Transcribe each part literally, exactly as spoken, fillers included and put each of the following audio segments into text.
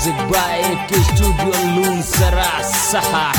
Music by A K Studio Loon Sarasa.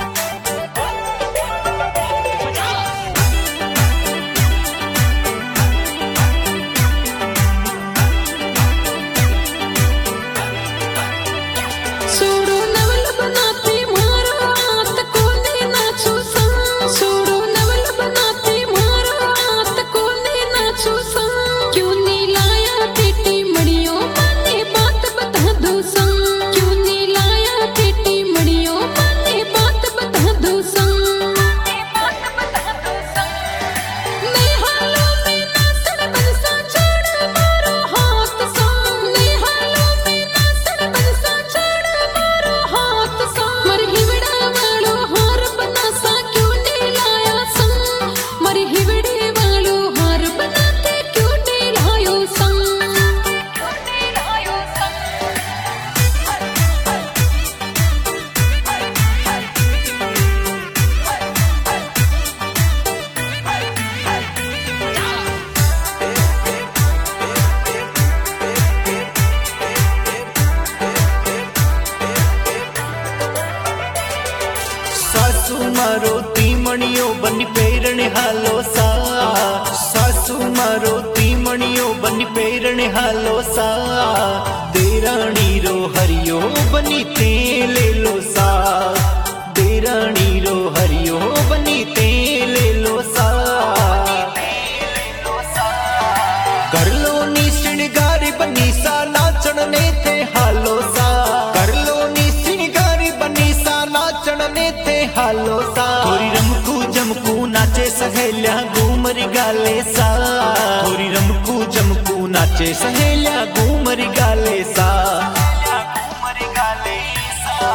सासू मारो तीमणियों बनी पेरने हालो सा सासू मारो तीमणियों बनी पेरने हालो सा देराणी रो हरियो बनी ते ले लो सा देराणी रो हरियो बनी ते ले लो सा कर लो नी श्रृंगारी बनी सा नाचण ने थे हालो सा कर लो नी श्रृंगारी बनी सा नाचण ने थे हालो सा थोरी रमकू जमकू नाचे सहेल्या घूमरी गाले सा थोरी रमकू जमकू नाचे सहेल्या घूमरी गाले सा घूमरी गाले सा।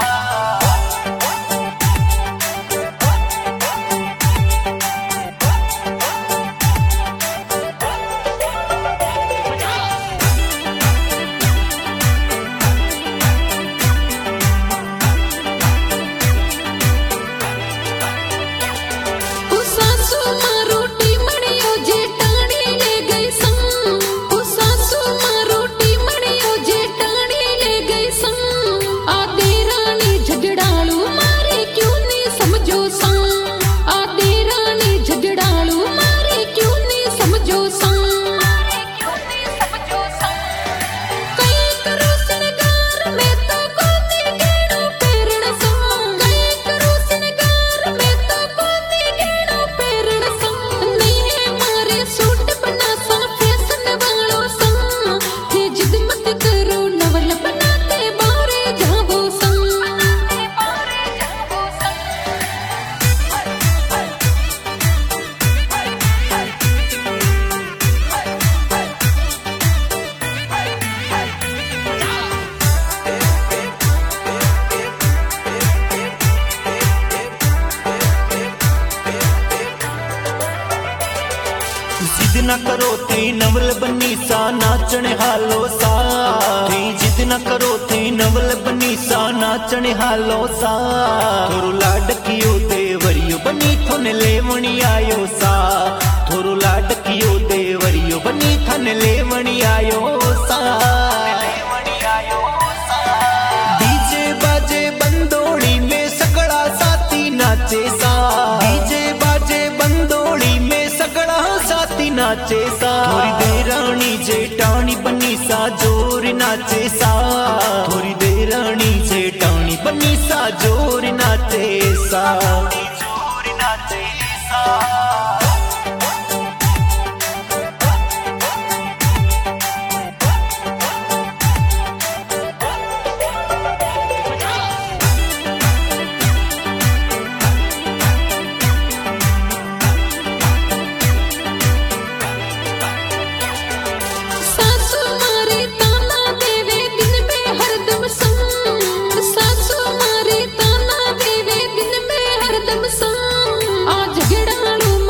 जिद न करो थे नवल बनी सा नाचने हालो सा थे जिद न करो थे नवल बनी सा नाचने हालो सा थोरो लाडकियो देवरियो बनी थोने लेवणी आयो सा थोरो लाडकियो देवरियो बनी थने लेवणी आयो सा डीजे बाजे बंदोड़ी में सगड़ा साथी नाचे सा डीजे बाजे बंदोड़ी में सगड़ा साथी नाचे सा थोरी देरानी जेठानी बनी सा जोर नाचे सा थोरी देरानी जेठानी बनी सा जोर नाचे सा जोर नाचे सा। आज गिड़ालू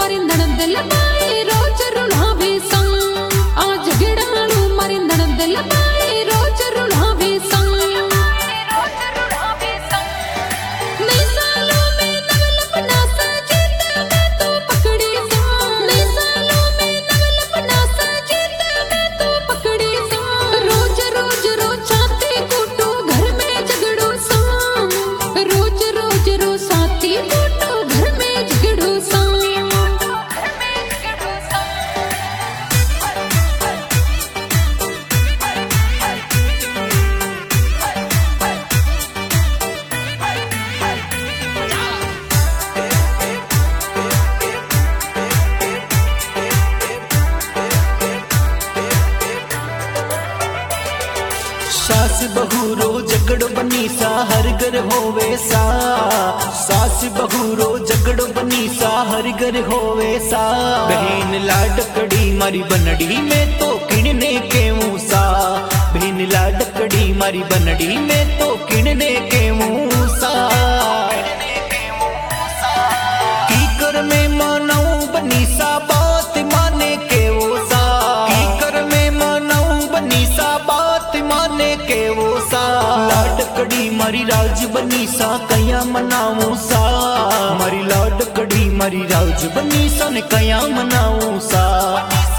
सास बहू रो झगड़ो बनी सा हर घर होवे सा। सास बहू रो झगड़ो बनी सा हर घर होवे सा। बहन लाडकड़ी मारी बनड़ी में तो किणने केवू सा। बहन लाडकड़ी मारी बनड़ी में तो किणने केवू सा। कीकर में मानऊ बनी सा बात माने केवो सा। कीकर में मानऊ बनी सा बात माने केवो सा। लाडकड़ी मारी राज बनी सा कया मनाऊ सा। मारी लाडकड़ी मारी राज बनी सा ने कया मनाऊ सा।